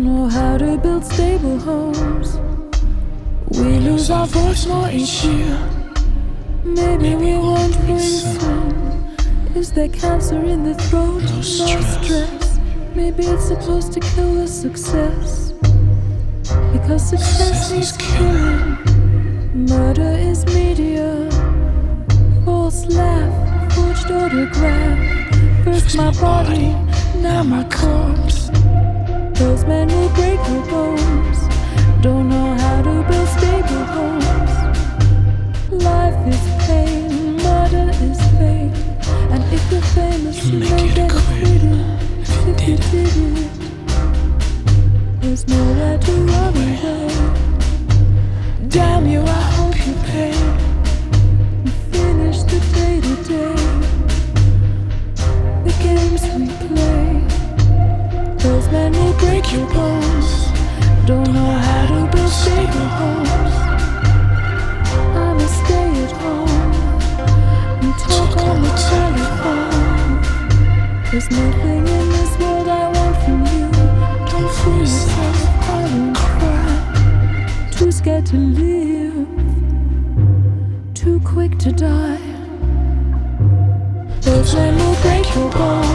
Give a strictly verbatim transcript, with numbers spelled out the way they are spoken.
know how to build stable homes. We lose our voice more each year. Maybe we won't win soon. Is there cancer in the throat? No stress. Maybe it's supposed to kill the success, because success is killing. Murder is media. False laugh, forged autograph. First my body, now my corpse. Those men will break your bones. Don't know how to build stable homes. Life is pain, murder is fame. And if you're famous, you, you may get acquitted. If you did it, there's nowhere to run away. Damn you, I hope you pay and finish the day to day. The games we play, those men will break your bones. Don't know how to build stable homes. I'ma stay at home and talk on the telephone. There's nothing in this world I want from you. Don't fool yourself, I won't cry. Too scared to live, too quick to die. Those men will break your bones.